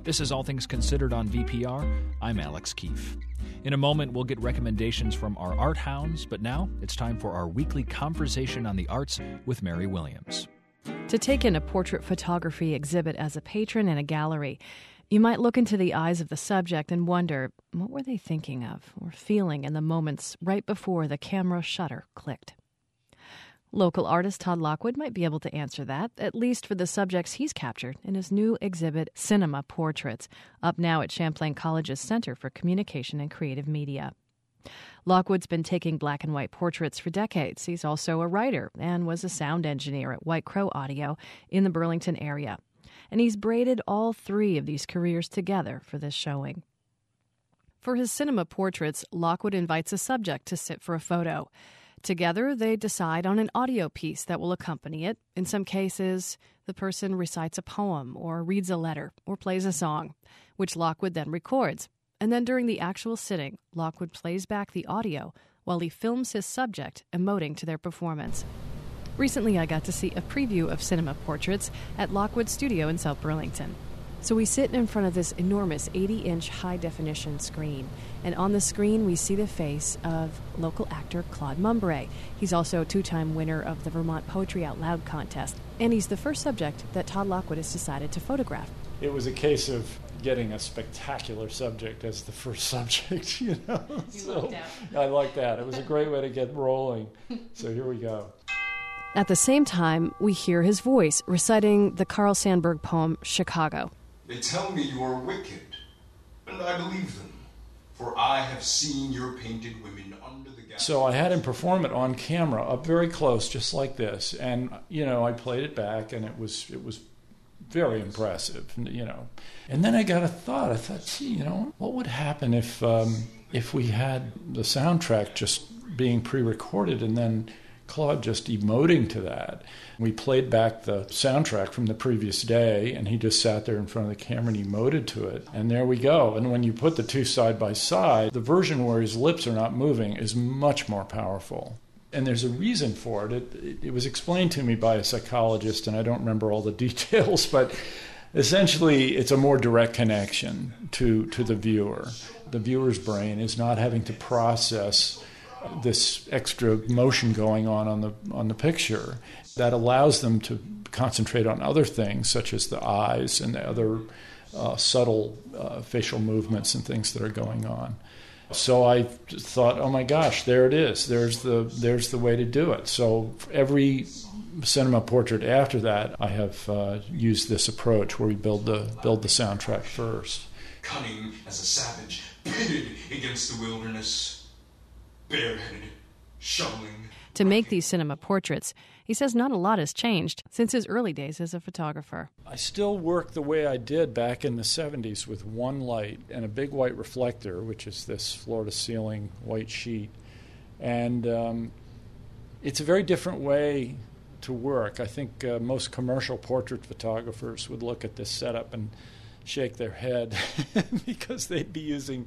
This is All Things Considered on VPR. I'm Alex Keefe. In a moment, we'll get recommendations from our art hounds, but now it's time for our weekly conversation on the arts with Mary Williams. To take in a portrait photography exhibit as a patron in a gallery, you might look into the eyes of the subject and wonder, what were they thinking of or feeling in the moments right before the camera shutter clicked? Local artist Todd Lockwood might be able to answer that, at least for the subjects he's captured in his new exhibit, Cinema Portraits, up now at Champlain College's Center for Communication and Creative Media. Lockwood's been taking black and white portraits for decades. He's also a writer and was a sound engineer at White Crow Audio in the Burlington area. And he's braided all three of these careers together for this showing. For his Cinema Portraits, Lockwood invites a subject to sit for a photo. Together, they decide on an audio piece that will accompany it. In some cases, the person recites a poem or reads a letter or plays a song, which Lockwood then records. And then during the actual sitting, Lockwood plays back the audio while he films his subject emoting to their performance. Recently, I got to see a preview of Cinema Portraits at Lockwood Studio in South Burlington. So we sit in front of this enormous 80-inch high-definition screen, and on the screen we see the face of local actor Claude Mumbray. He's also a two-time winner of the Vermont Poetry Out Loud contest, and he's the first subject that Todd Lockwood has decided to photograph. It was a case of getting a spectacular subject as the first subject, you know. Lucked out. I like that. It was a great way to get rolling. So here we go. At the same time, we hear his voice reciting the Carl Sandburg poem, Chicago. They tell me you are wicked, and I believe them, for I have seen your painted women under the gas. So I had him perform it on camera, up very close, just like this, and I played it back, and it was very impressive, And then I got a thought. I thought, what would happen if we had the soundtrack just being pre-recorded and then Claude just emoting to that. We played back the soundtrack from the previous day, and he just sat there in front of the camera and emoted to it. And there we go. And when you put the two side by side, the version where his lips are not moving is much more powerful. And there's a reason for it. It was explained to me by a psychologist, and I don't remember all the details, but essentially it's a more direct connection to the viewer. The viewer's brain is not having to process this extra motion going on the picture that allows them to concentrate on other things, such as the eyes and the other subtle facial movements and things that are going on. So I thought, oh my gosh, there it is. There's the way to do it. So every cinema portrait after that, I have used this approach where we build the soundtrack first. Cunning as a savage, pitted against the wilderness. Bareheaded, shoveling. To make these cinema portraits, he says not a lot has changed since his early days as a photographer. I still work the way I did back in the 70s with one light and a big white reflector, which is this floor-to-ceiling white sheet. And it's a very different way to work. I think most commercial portrait photographers would look at this setup and shake their head because they'd be using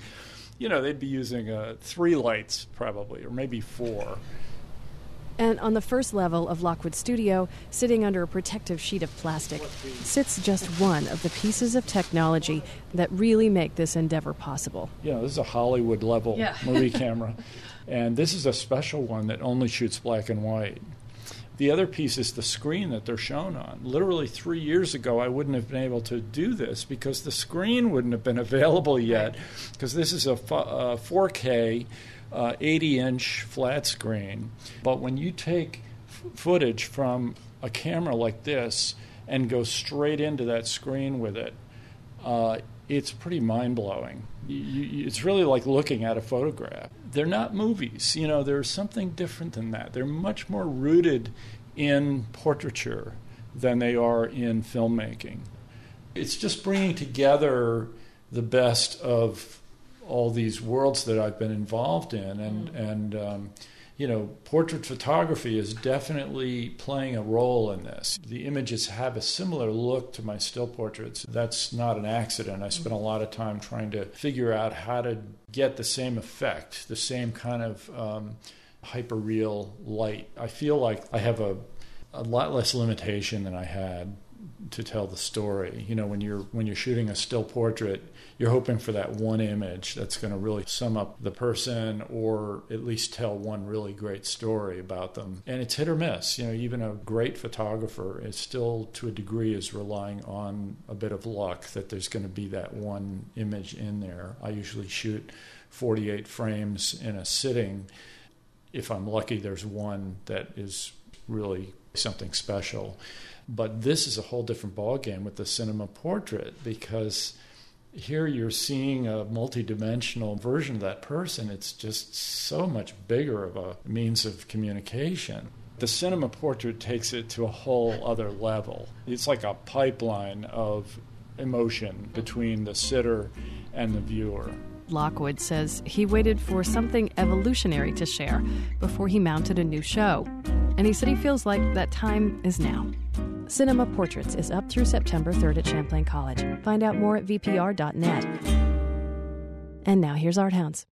3 lights probably, or maybe 4. And on the first level of Lockwood Studio, sitting under a protective sheet of plastic, sits just one of the pieces of technology that really make this endeavor possible. This is a Hollywood-level movie camera, and this is a special one that only shoots black and white. The other piece is the screen that they're shown on. Literally 3 years ago, I wouldn't have been able to do this because the screen wouldn't have been available yet, because this is a 4K 80-inch flat screen. But when you take footage from a camera like this and go straight into that screen with it, it's pretty mind-blowing. It's really like looking at a photograph. They're not movies. There's something different than that. They're much more rooted in portraiture than they are in filmmaking. It's just bringing together the best of all these worlds that I've been involved in, and portrait photography is definitely playing a role in this. The images have a similar look to my still portraits. That's not an accident. I spent a lot of time trying to figure out how to get the same effect, the same kind of hyper-real light. I feel like I have a lot less limitation than I had to tell the story. When you're shooting a still portrait, you're hoping for that one image that's going to really sum up the person, or at least tell one really great story about them. And it's hit or miss. Even a great photographer is still, to a degree, is relying on a bit of luck that there's going to be that one image in there. I usually shoot 48 frames in a sitting. If I'm lucky, there's one that is really something special. But this is a whole different ballgame with the cinema portrait, because here you're seeing a multidimensional version of that person. It's just so much bigger of a means of communication. The cinema portrait takes it to a whole other level. It's like a pipeline of emotion between the sitter and the viewer. Lockwood says he waited for something evolutionary to share before he mounted a new show. And he said he feels like that time is now. Cinema Portraits is up through September 3rd at Champlain College. Find out more at vpr.net. And now here's Art Hounds.